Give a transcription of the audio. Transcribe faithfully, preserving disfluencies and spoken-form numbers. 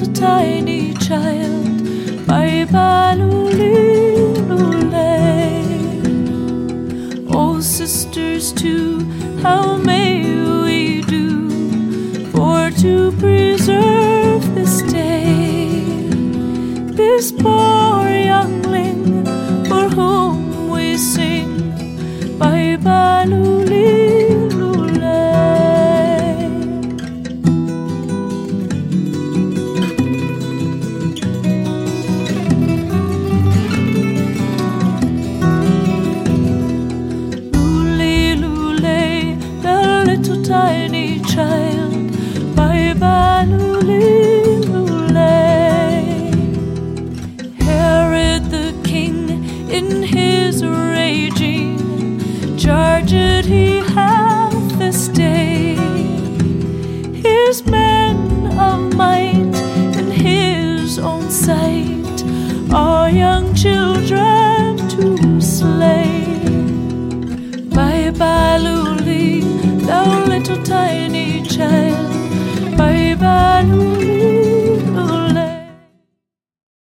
little tiny child. Bye bye lule, lule. Oh sisters too, how may we do for to preserve this day, this poor youngling for whom we sing bye bye lule, lule. Tiny child, bye bye lule, lule. Herod the king in his raging charged he hath this day his men of might in his own sight, our young children to slay. Bye bye lule, thou little tiny child.